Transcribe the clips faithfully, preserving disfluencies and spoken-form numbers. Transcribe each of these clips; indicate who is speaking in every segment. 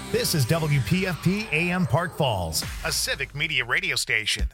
Speaker 1: This is W P F P A M Park Falls, a civic media radio station.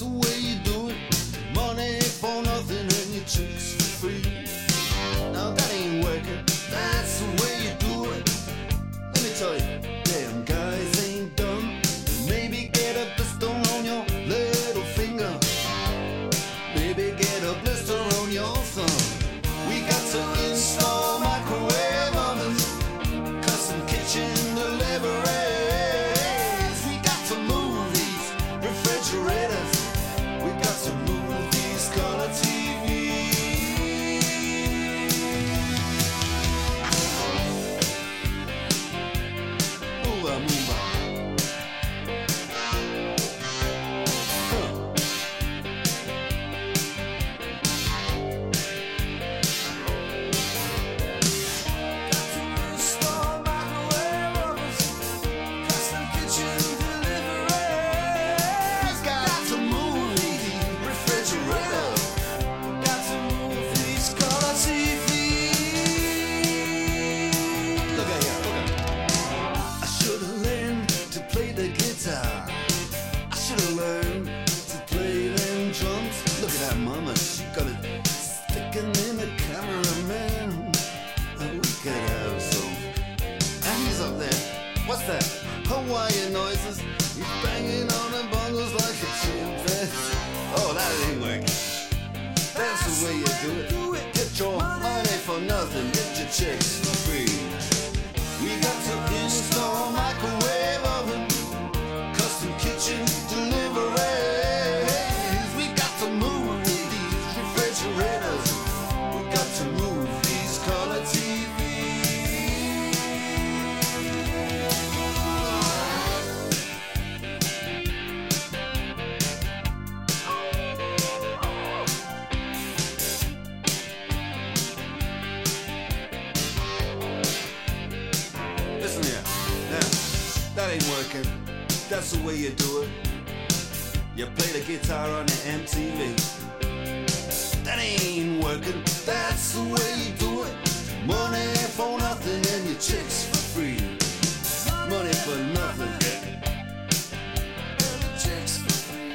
Speaker 2: Money for nothing and your chicks for free. Now that quiet noises. He's banging on the bongos like a chimpanzee. Oh, that ain't working. That's the way you do it. Get your money for nothing, get your chicks for free. We got to install a microwave oven, custom kitchen deliveries. We got to move these refrigerators. We got to move these color T Vs. Listen here, now, that ain't working. That's the way you do it. You play the guitar on the M T V. That ain't working. That's the way you do it. Money for nothing and your chicks for free. Money for nothing. And your chicks for free.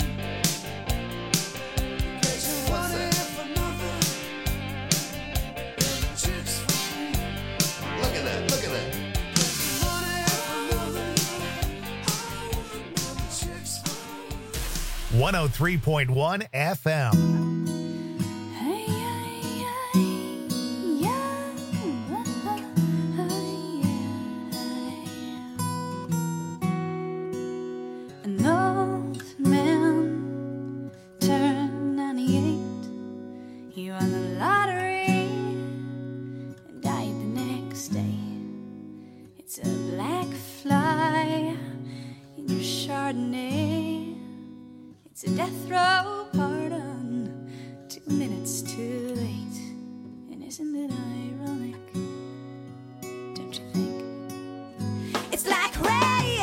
Speaker 2: What's that? And your chicks for free. Look at that, look at that.
Speaker 1: one oh three point one F M.
Speaker 3: An old man turned ninety-eight. He won the lottery and died the next day. It's a black fly in your Chardonnay. It's a death row pardon, two minutes too late. And isn't it ironic? Don't you think? It's like rain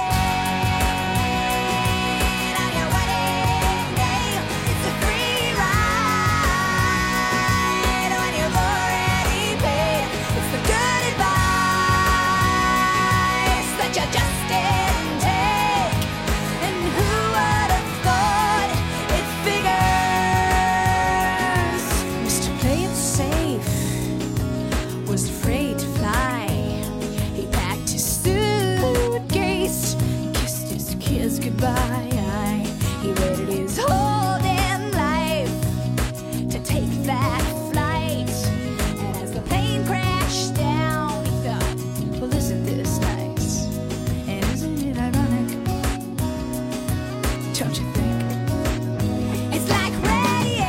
Speaker 3: on your wedding day. It's a free ride when you've already paid. It's the good advice that you just didn't take. And who would have thought it figures? Mister Play It Safe was afraid to fly. He packed his suitcase, kissed his kids goodbye. He waited his whole damn life to take that flight. And as the plane crashed down, he thought, well, isn't this nice? And isn't it ironic? Don't you think? It's like rain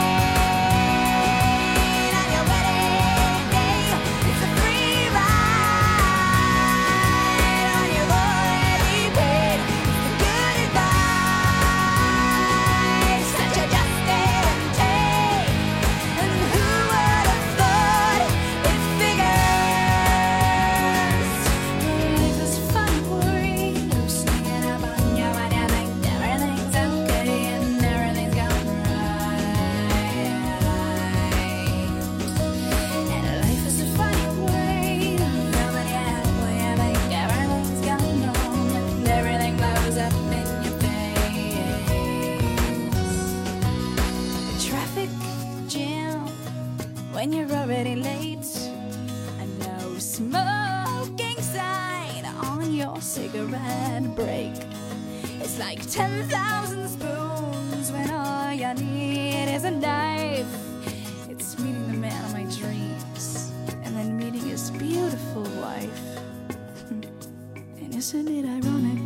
Speaker 3: on your wedding day. It's a free ride when you've already paid. It's the good advice that you just didn't take. And who would have thought it figures? Life is fun for you, singing up on your mind. I think everything's okay and everything's going right. And life is a funny way, nobody halfway. I think everything's going on and everything blows up in your face. The traffic jam when you're already late. A no smoking sign on your cigarette break. It's like ten thousand spoons when all you need is a knife. It's meeting the man of my dreams and then meeting his beautiful wife. And isn't it ironic?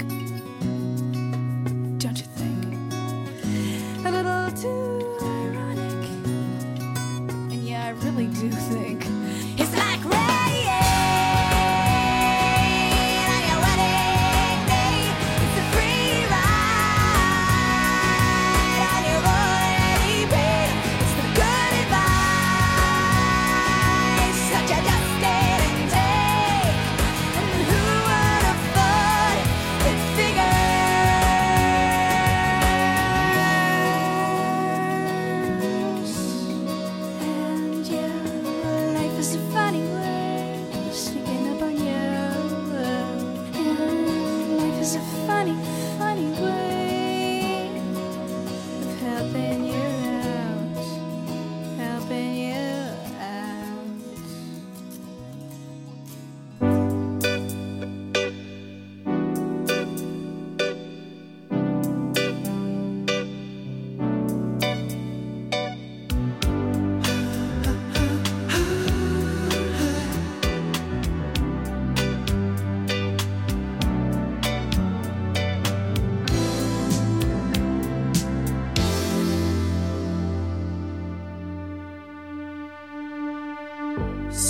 Speaker 3: Don't you think? A little too ironic. And yeah, I really do think it's like rain on your wedding day. It's a free ride when you've already paid. It's the good advice that you just didn't take. And who would have thought it figures? And yeah,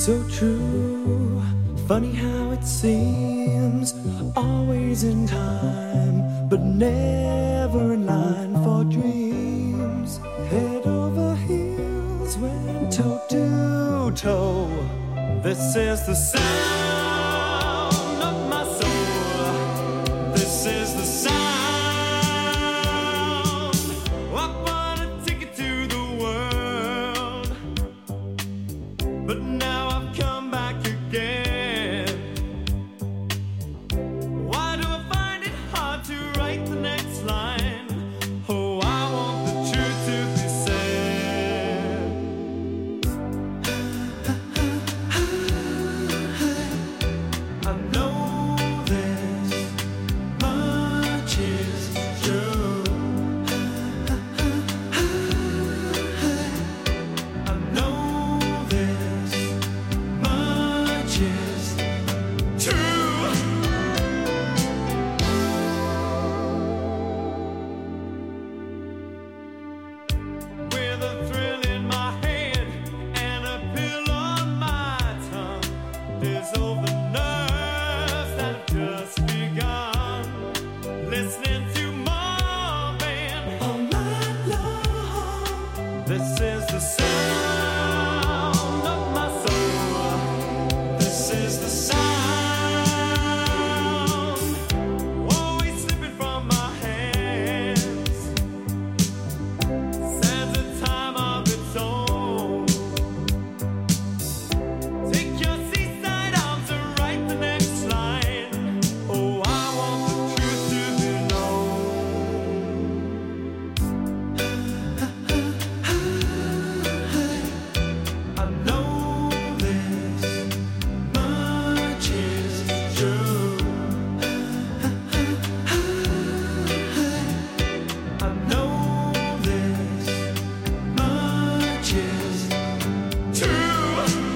Speaker 4: So true, funny how it seems, always in time, but never in line for dreams. Head over heels, went toe to toe. This is the sound of my soul. This is the sound. I bought a ticket to the world, but now I've come back again. Why do I find it hard to write the next line? Oh, I want the truth to be said. I know this much is true. I know this much is true. With a thrill in my head and a pill on my tongue, dissolve the nerves that have just begun. Listening to Marvin all night long. This is the sound of my soul. This is the sound, always slipping from my hands. Stands a time of its own. Take your seaside arms and write the next line. Oh, I want the truth to be known. I know this much is true. I know this much is true.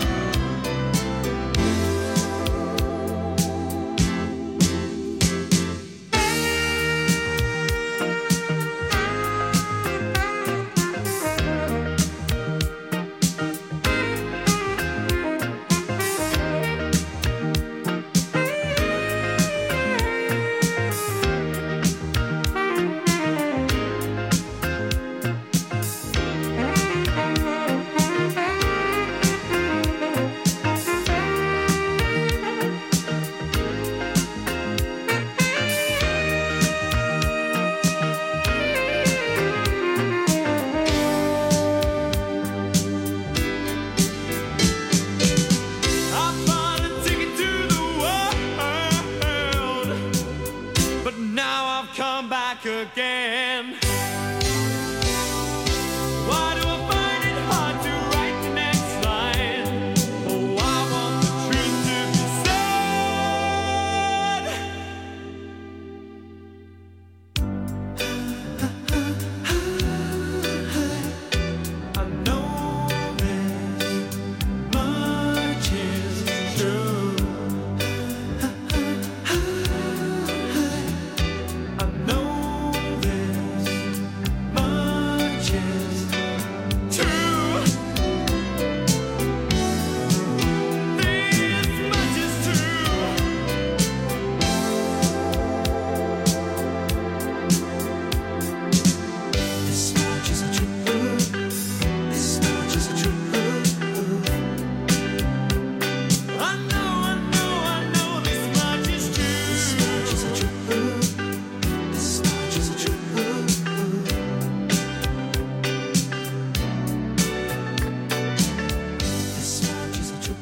Speaker 4: I bought a ticket to the world, but now I've come back again. Why do I find it hard to write the next line? Oh, I want the truth to be said. I know this much is true. I know this much is true. This much is true. This much is true. This much is true. I know, I know, I know this much is true. This much is true. This much is true. This much is true.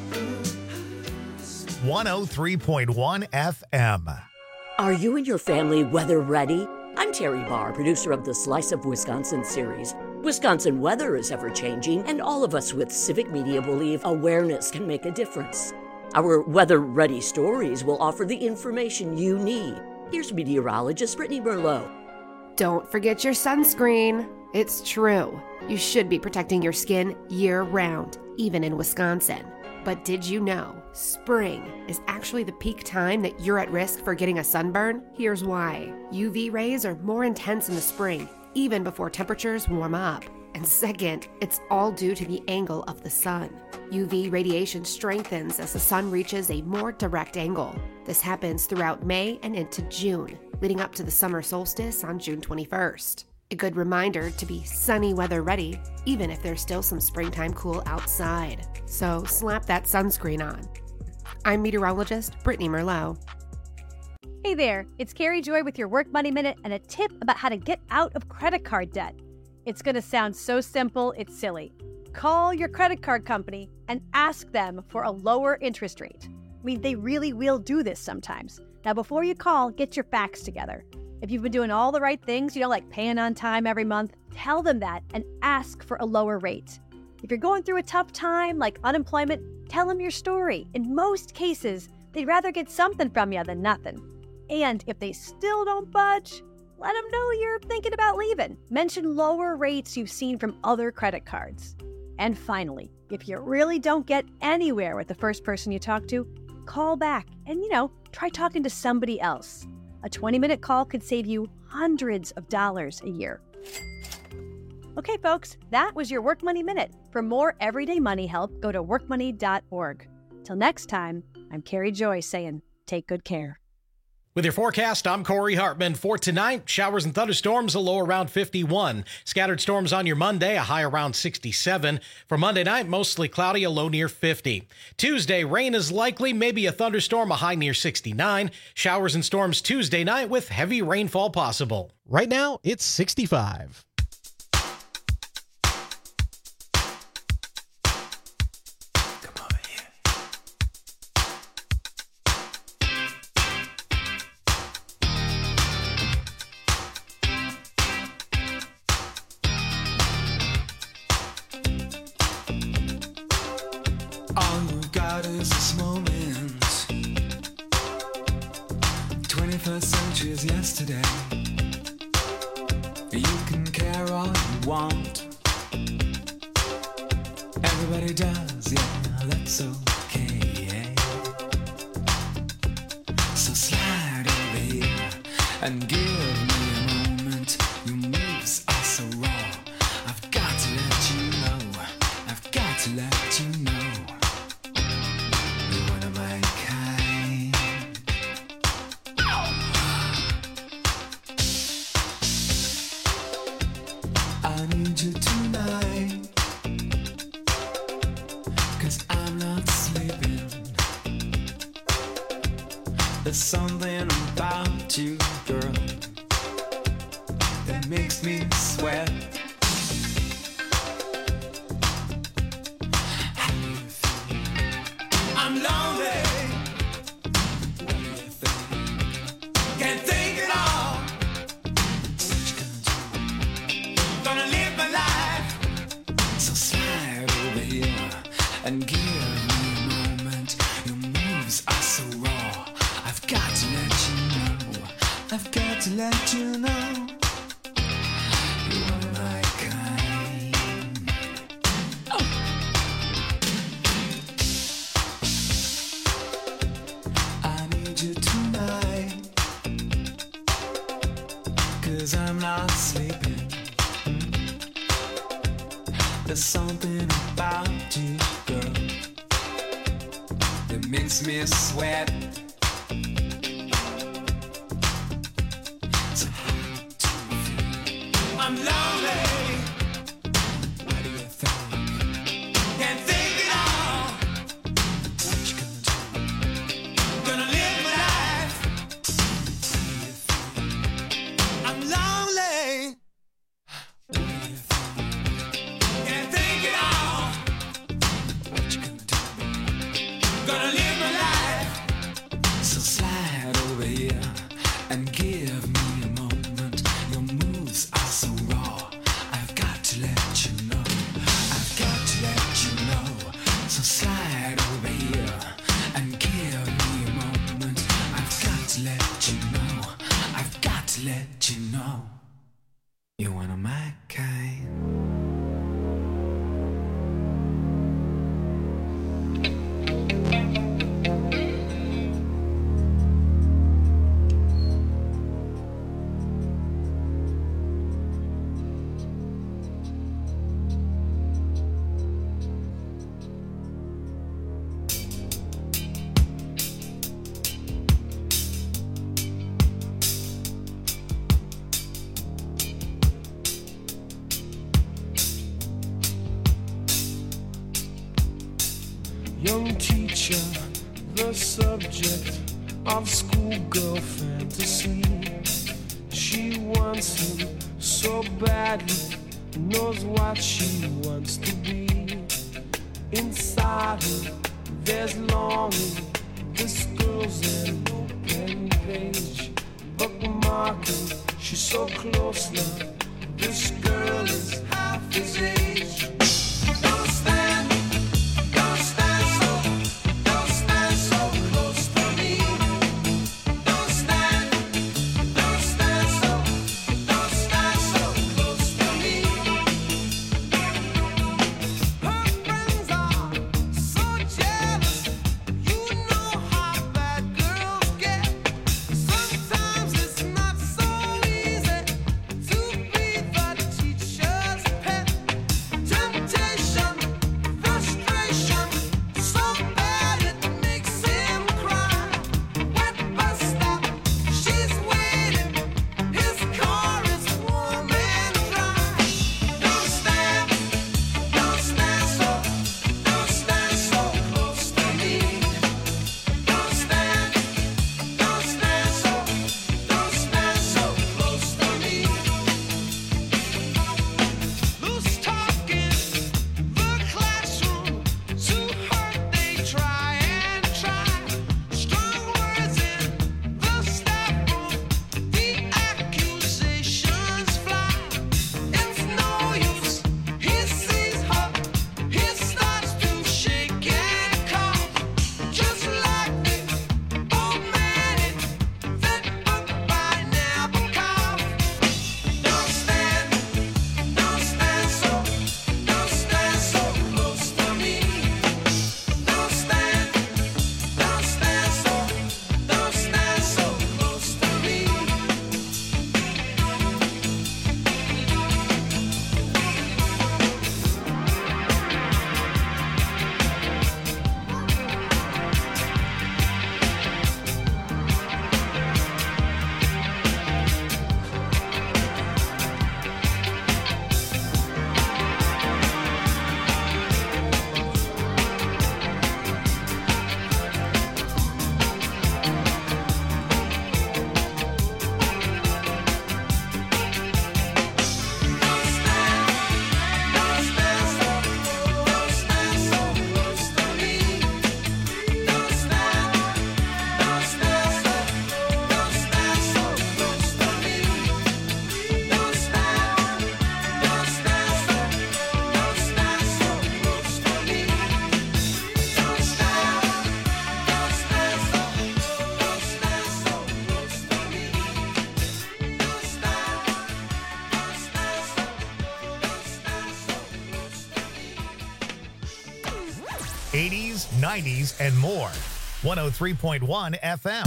Speaker 1: one oh three point one F M.
Speaker 5: Are you and your family weather ready? I'm Terry Barr, producer of the Slice of Wisconsin series. Wisconsin weather is ever changing, and all of us with civic media believe awareness can make a difference. Our weather ready stories will offer the information you need. Here's meteorologist Brittany Merlot.
Speaker 6: Don't forget your sunscreen. It's true. You should be protecting your skin year-round, even in Wisconsin. But did you know spring is actually the peak time that you're at risk for getting a sunburn? Here's why. U V rays are more intense in the spring, even before temperatures warm up. And second, it's all due to the angle of the sun. U V radiation strengthens as the sun reaches a more direct angle. This happens throughout May and into June, leading up to the summer solstice on June twenty-first. A good reminder to be sunny weather ready, even if there's still some springtime cool outside. So slap that sunscreen on. I'm meteorologist Brittany Merlot.
Speaker 7: Hey there, it's Carrie Joy with your Work Money Minute and a tip about how to get out of credit card debt. It's going to sound so simple, it's silly. Call your credit card company and ask them for a lower interest rate. I mean, they really will do this sometimes. Now, before you call, get your facts together. If you've been doing all the right things, you know, like paying on time every month, tell them that and ask for a lower rate. If you're going through a tough time, like unemployment, tell them your story. In most cases, they'd rather get something from you than nothing. And if they still don't budge, let them know you're thinking about leaving. Mention lower rates you've seen from other credit cards. And finally, if you really don't get anywhere with the first person you talk to, call back and, you know, try talking to somebody else. A twenty-minute call could save you hundreds of dollars a year. Okay, folks, that was your Work Money Minute. For more everyday money help, go to work money dot org. Till next time, I'm Carrie Joy saying, take good care.
Speaker 8: With your forecast, I'm Corey Hartman. For tonight, showers and thunderstorms, a low around fifty-one. Scattered storms on your Monday, a high around sixty-seven. For Monday night, mostly cloudy, a low near fifty. Tuesday, rain is likely, maybe a thunderstorm, a high near sixty-nine. Showers and storms Tuesday night with heavy rainfall possible.
Speaker 9: Right now, it's sixty-five.
Speaker 10: Yesterday, you can care all you want. Everybody does, yeah, that's okay. So slide over here and give me a moment. Your moves are so raw. I've got to let you know. I've got to let you know. You're one of my kind. I need you tonight, 'cause I'm not sleeping. There's something about you, girl, that makes me sweat. How do you feel? I'm lonely. What do you think? Can't think at all. What you gonna do? Gonna live my life. So slide over here and give me a moment. Your moves are so raw. I've got to let you know. I've got to let you know. You're one of my kind. Oh. I need you tonight, 'cause I'm not sleeping. There's something about you, girl, that makes me sweat. So how do you feel? I'm lonely. What do you think? Can't think at all. What you gonna do? Gonna live my life. How do you feel? I'm lonely. What do you think? Can't think at all. What you gonna do? Gonna live my life. So slide over here and give me a moment. Your moves are so raw. I've
Speaker 11: young teacher, the subject of schoolgirl fantasy. She wants him so badly, knows what she wants to be. Inside her, there's longing. This girl's an open page, bookmarking. She's so close now. This girl is half his age. Don't stand, don't stand so, don't stand so close to me. Don't stand, don't stand so, don't stand so close to me. Her friends are so jealous. You know how bad girls get. Sometimes it's not so easy to be the teacher's pet. Temptation, frustration, so bad it makes him cry. Wet bus stop, she's waiting. His car is warm and dry. Don't stand, don't stand so, don't stand so close to me. Don't stand, don't stand so, don't stand so close to me. Loose talk in the classroom, to hurt they try and try. Strong words in the staff room, the accusations fly. It's no use, he sees her, he starts to shake and cough. Just like the old man in that book by Nabokov. Don't stand, don't stand so, don't stand so close to me. Don't stand, don't stand so, don't stand so close to me. Don't stand, don't stand so, don't stand so close to me. Don't stand, don't stand so, don't stand so close to me. Don't stand, don't stand so, don't stand so close to me. Don't stand, don't stand so, don't stand so close to me. Don't stand, don't stand so, don't stand so close to me.
Speaker 1: eighties, nineties, and more. one oh three point one F M.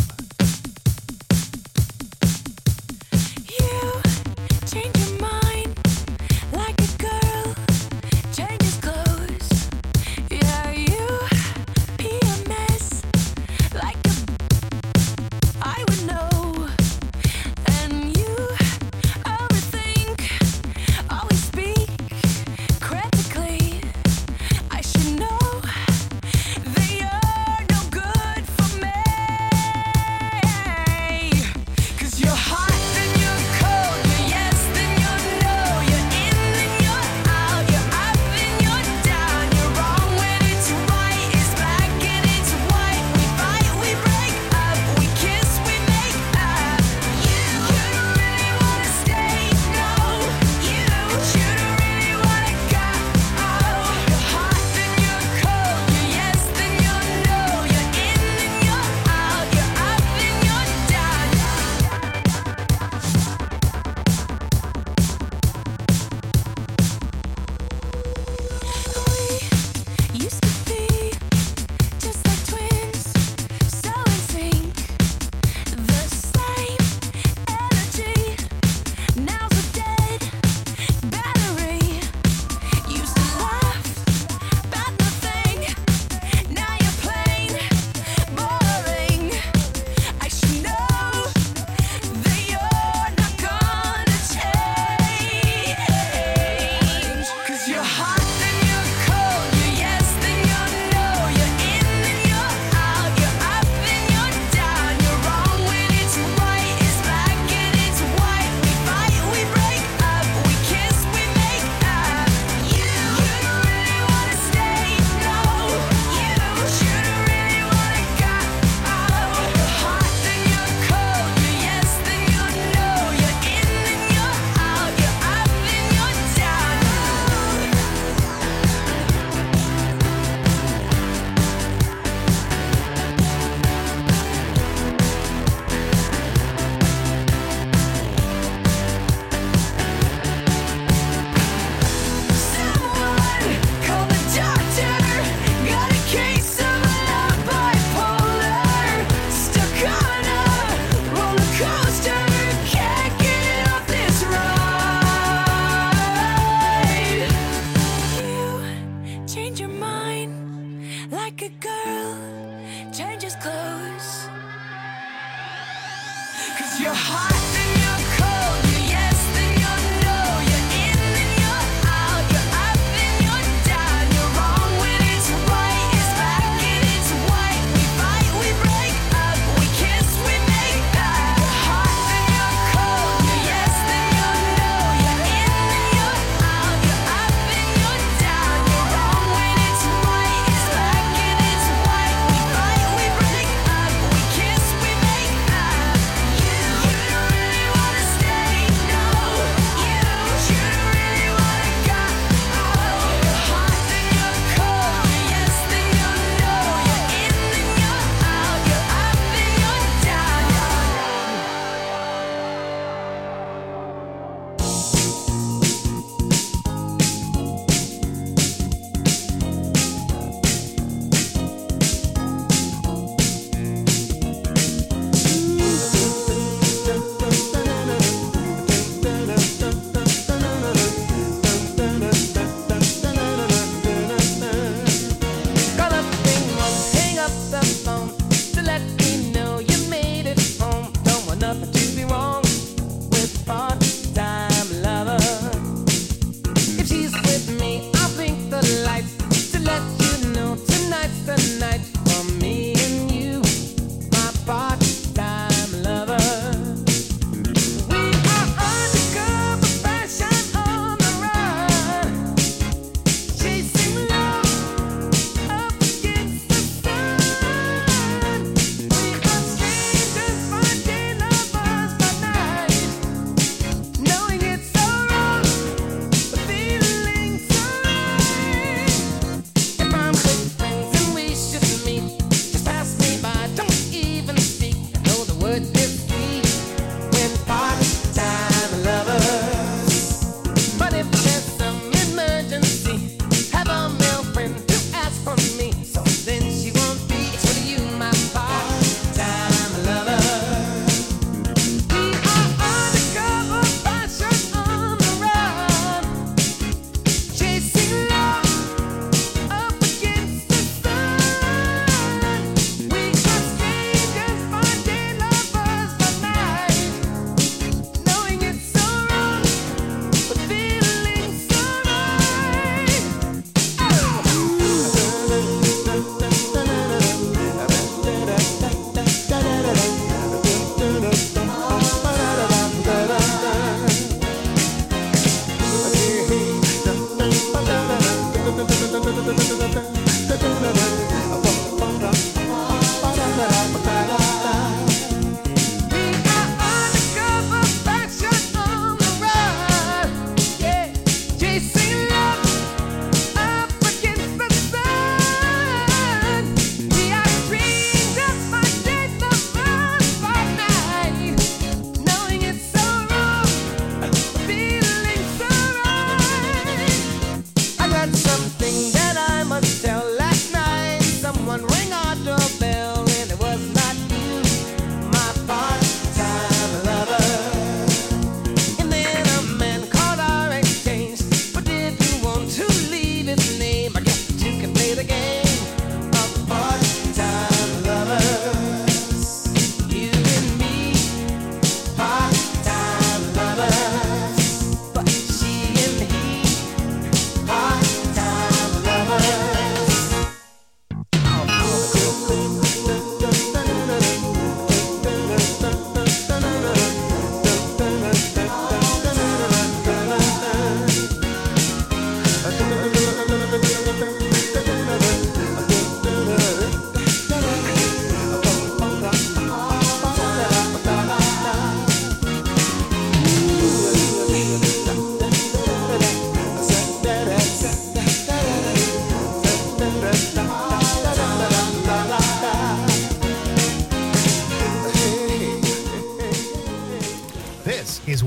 Speaker 3: You change your mind like a girl changes clothes. Yeah, you P M S like a I would know. And you overthink, always speak critically. I should know that you're no good for me.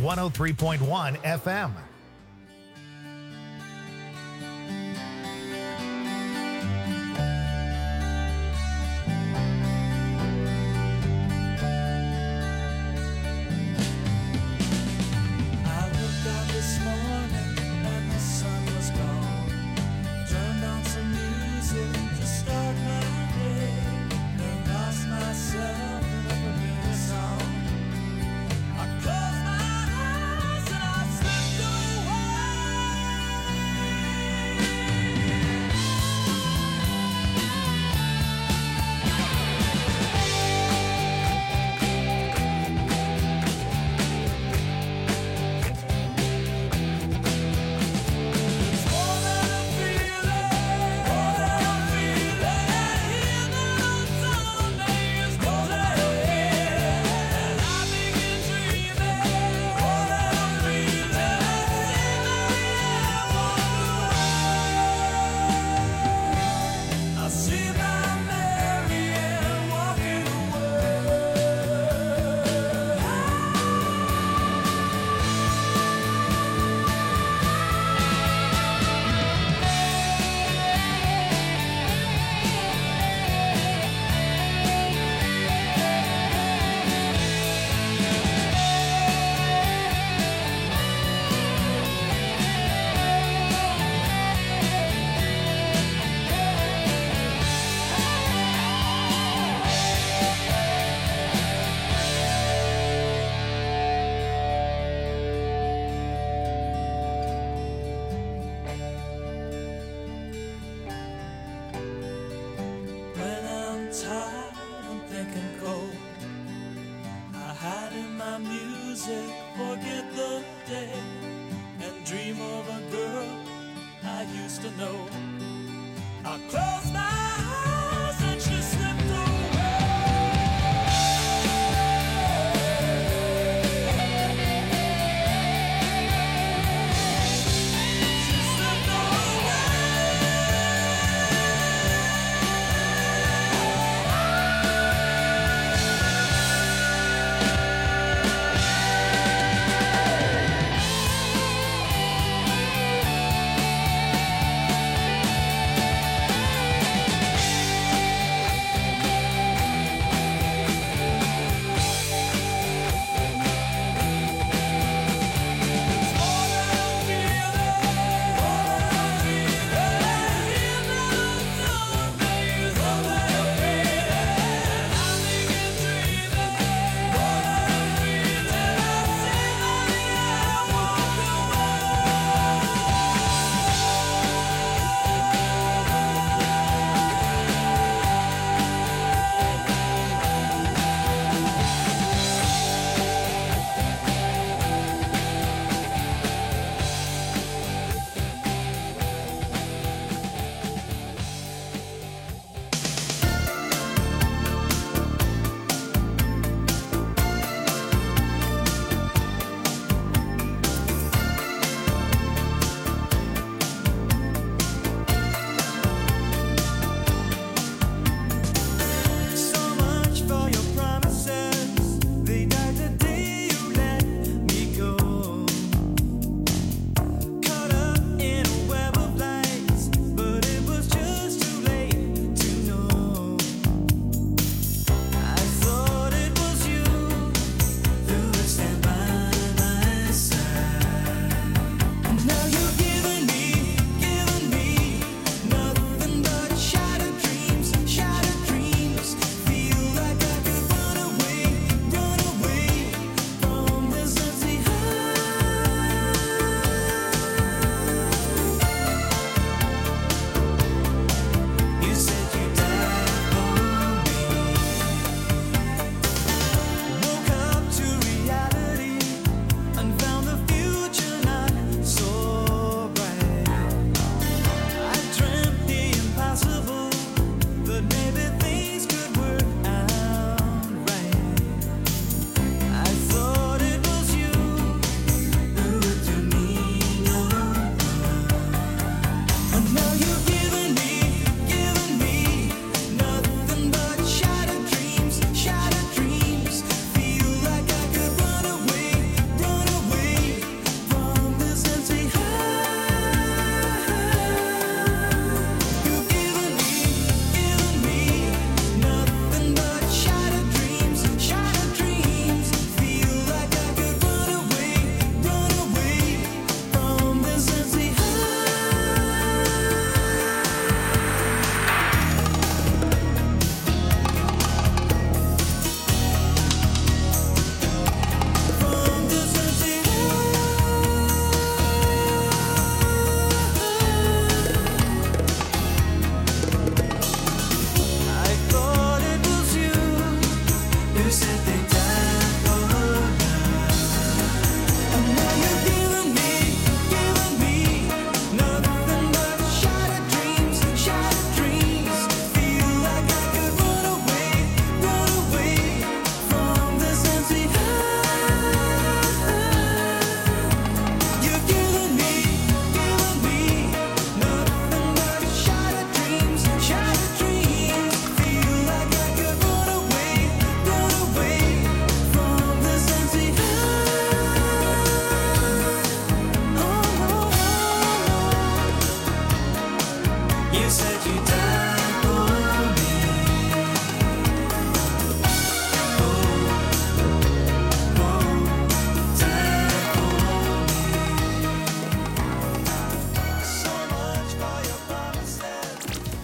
Speaker 1: one oh three point one F M.
Speaker 10: I woke up this morning and the sun was gone. Turned on some music to start my day and lost myself in a familiar song. I closed my eyes and I slipped I see my Marianne walking When I'm tired and thinking cold, I hide in my music, forget the day, and dream of a girl I used to know. I close my eyes and she slipped away. She slipped away.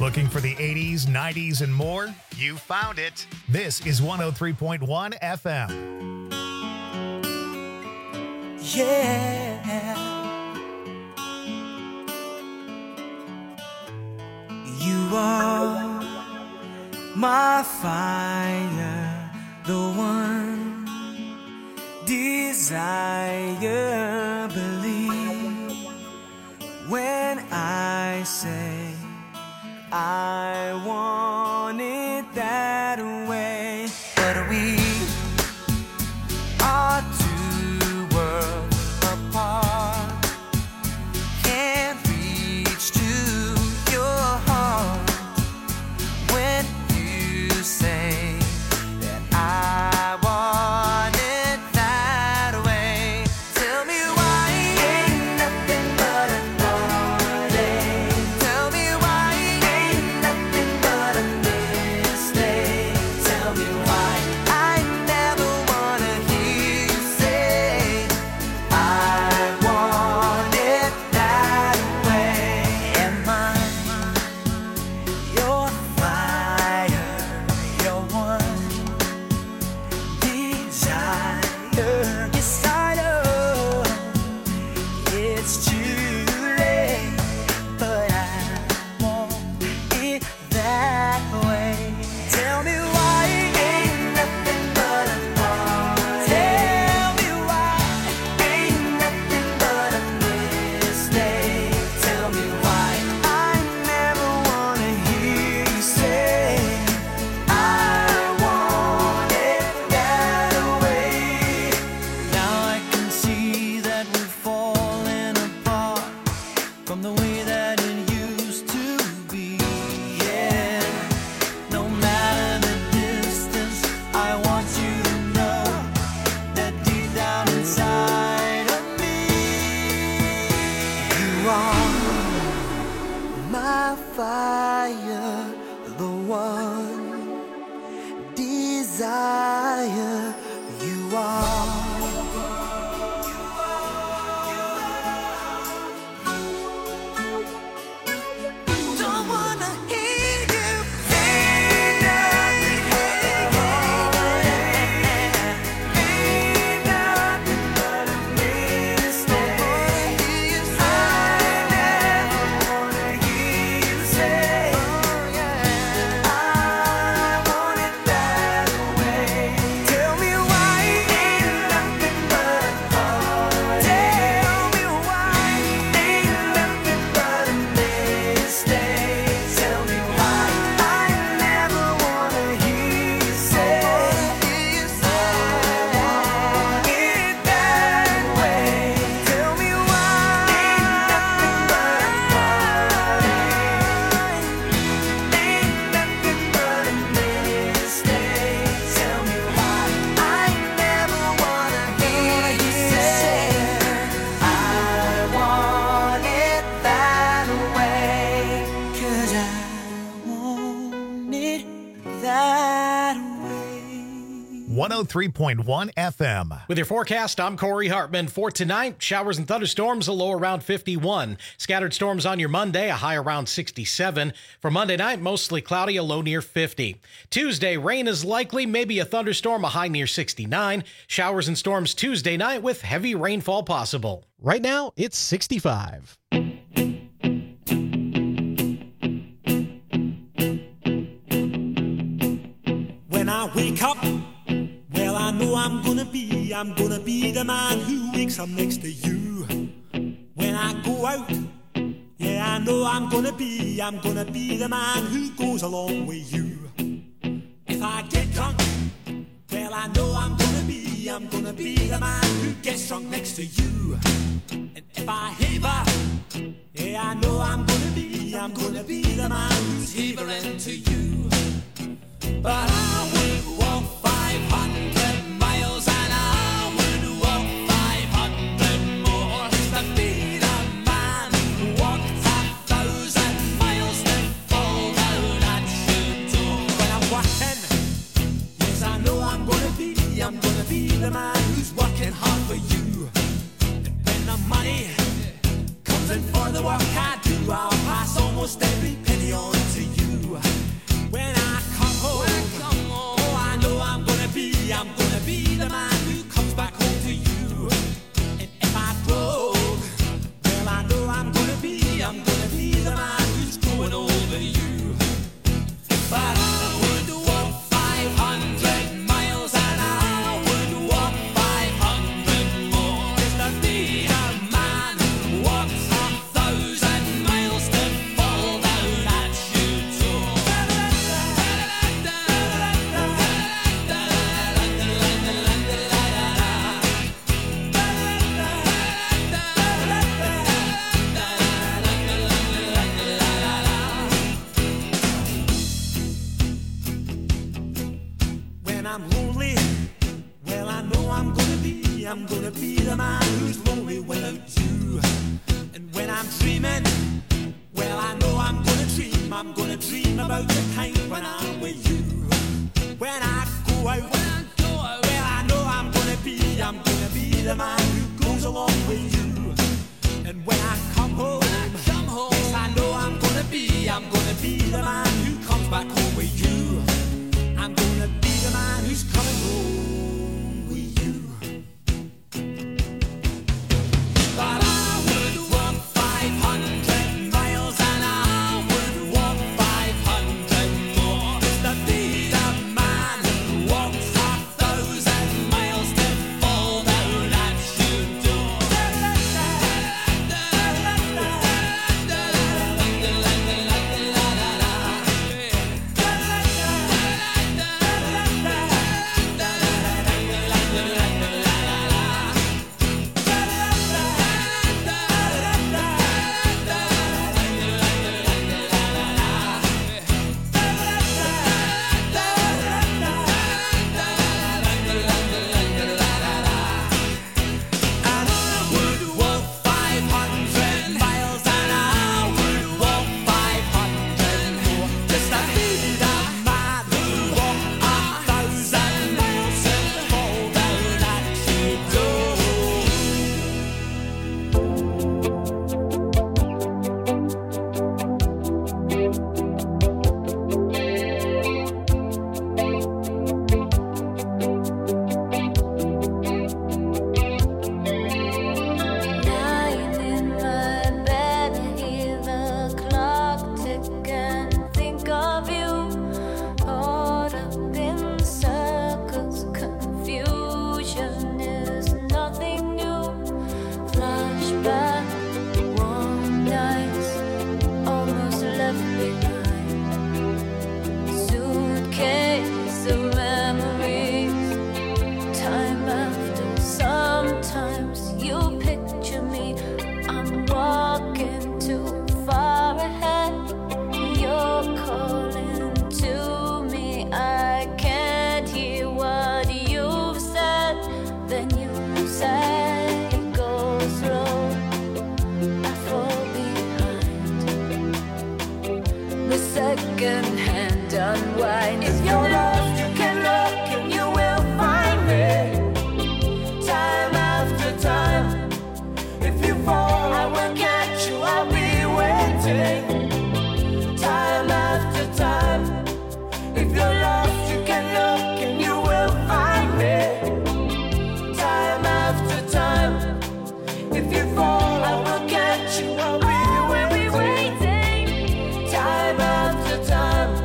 Speaker 1: Looking for the eighties, nineties, and more? You found it. This is one oh three point one F M.
Speaker 10: Yeah. You are my fire, the one desire. Believe when I say I want it that way. But we are two worlds apart. Can't reach to your heart when you say that I want it that way. Tell me why ain't nothing but a heartache. Tell me why ain't nothing but a mistake. Tell me why I never wanna hear you say I want it that way. Am I your fire, your one desire? Yes, I know it's too late, but I want it that way. Tell me why ain't nothing but a heart. Tell me why ain't nothing but a mistake. Tell me why I never wanna hear you say I want it that way. Now I can see that we're falling apart from the way that it used to be. Yeah, no matter the distance, I want you to know that deep down inside of me, you are my fire, the one desire. You are. Don't wanna hear you say nothing. Ain't nothing but a mistake. I never wanna hear you say I want it that way. Tell me why ain't nothing but a heart. Tell me why ain't nothing but a mistake. Tell me why I never wanna hear you say I want it that way. Tell me why ain't nothing but a heartache. Ain't nothing but a mistake. Tell me why I never wanna hear you say I want it that way. 'Cause I want it that way.
Speaker 1: one oh three point one F M.
Speaker 8: With your forecast, I'm Corey Hartman. For tonight, showers and thunderstorms, a low around fifty-one. Scattered storms on your Monday, a high around sixty-seven. For Monday night, mostly cloudy, a low near fifty. Tuesday, rain is likely, maybe a thunderstorm, a high near sixty-nine. Showers and storms Tuesday night with heavy rainfall possible.
Speaker 9: Right now, it's sixty-five.
Speaker 12: When I wake up, well, I know I'm gonna be, I'm gonna be the man who wakes up next to you. When I go out, yeah, I know I'm gonna be, I'm gonna be the man who goes along with you. If I get drunk, well, I know I'm gonna be, I'm gonna be the man who gets drunk next to you. And if I heaver, yeah, I know I'm gonna be, I'm gonna be the man who's heavering to you. But I would walk five hundred miles and I would walk five hundred more to be the man who walked a thousand miles to fall down at your door. When I'm working, yes, I know I'm gonna be, I'm gonna be the man who's working hard for you. And when the money comes in for the work I do, I'll pass almost every penny on to you.
Speaker 3: second-hand unwind. If you're lost, you can look and you will find me. Time after time. If you fall, I will catch you. I'll be waiting. Time after time. If you're lost, you can look and you will find me. Time after time. If you fall, I will catch you. I'll be waiting. Time after time.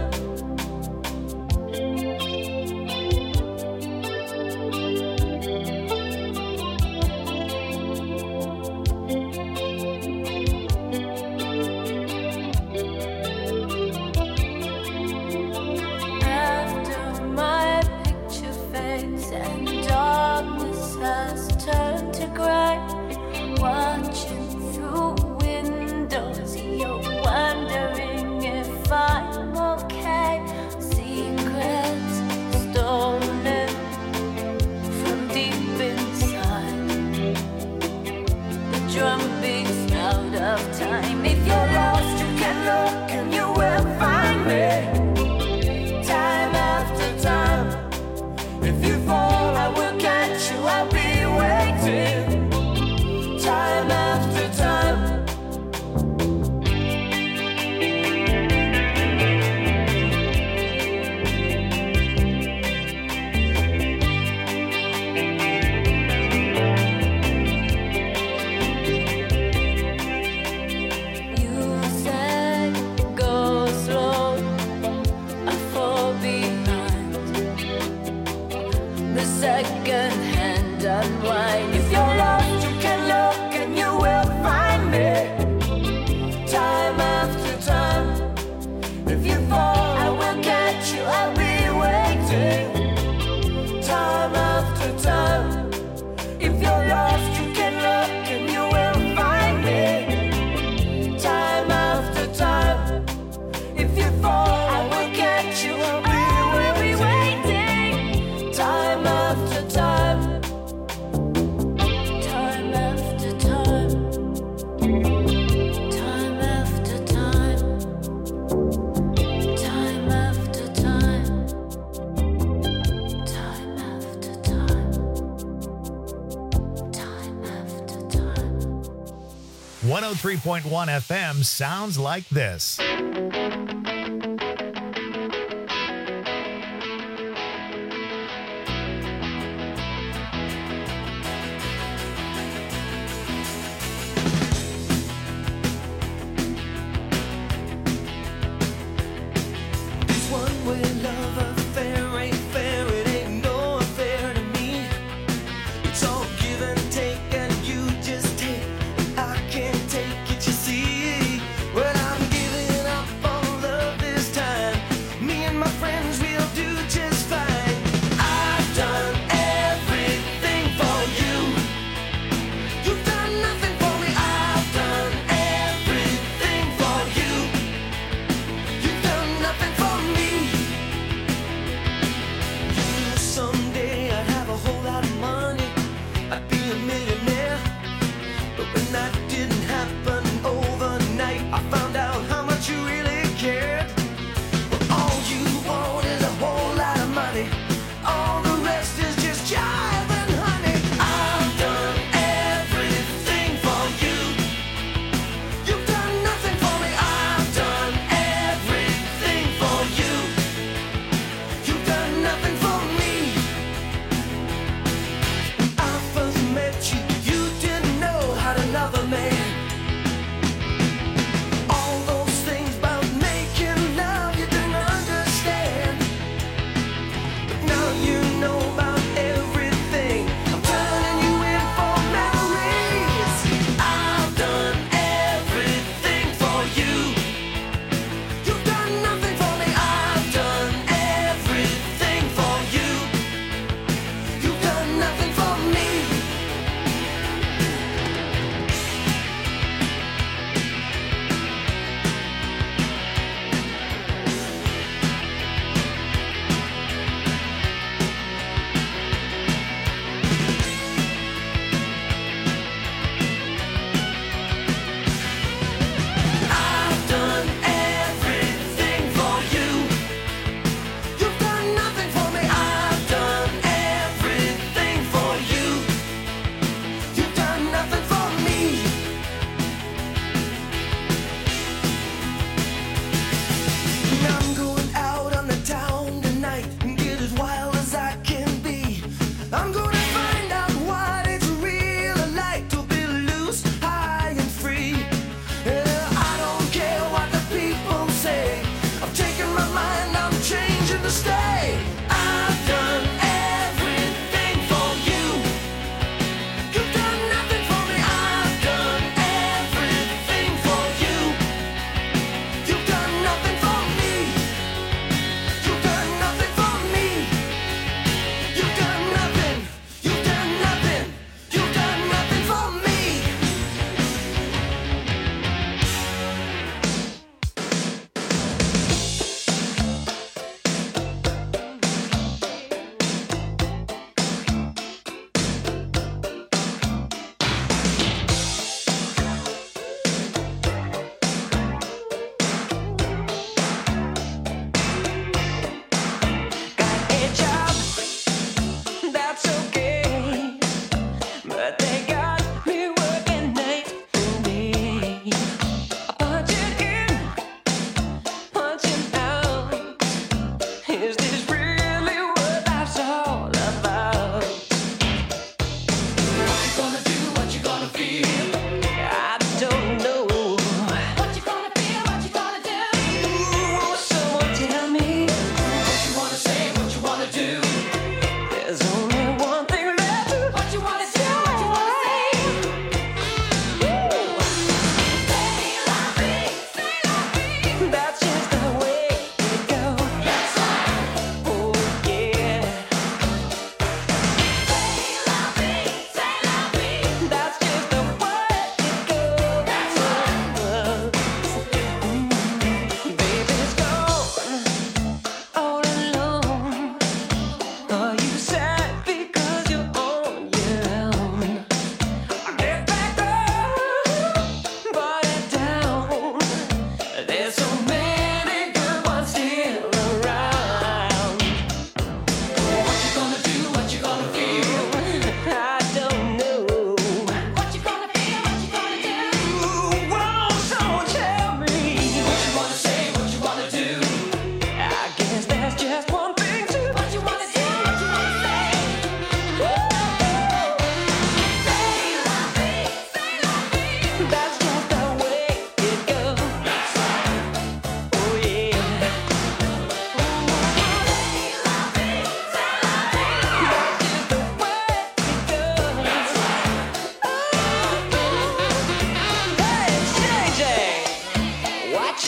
Speaker 3: After my picture fades and darkness has turned to gray, watching through windows, you're wondering if I'm okay. Secrets stolen from deep inside. The drum beats out of time. If you're lost, you can look and you will find me. Time after time. If you fall, I will catch you. I'll be waiting. Time after time. You said go slow, I fall behind. The second-hand unwind. If you're lost, you can look and you will find me. Time after time. If you fall, I will catch you. I'll be waiting. Time after time. If you're lost, you can look and you will find me. Time after time. If you fall, I will catch you. I'll be waiting. Time after time. Time after time. Time after time. Time after time. Time after time. Time after time.
Speaker 1: one oh three point one F M sounds like this.
Speaker 10: This one-way love affair ain't fair, it ain't no affair to me. It's all give and take, and you just take. I can't take it, you see. Well, I'm giving up on love this time. Me and my friends will do just fine. I've done everything for you. You've done nothing for me. I've done everything for you. You've done nothing for me. You knew someday I'd have a whole lot of money. I'd be a millionaire. But when that didn't happen overnight, I found out how much you really cared. Well, all you want is a whole lot of money. All the rest is just jive and honey. I've done everything for you. You've done nothing for me. I've done everything for you. You've done nothing for me. When I first met you, you didn't know how to love a man. All those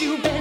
Speaker 13: you better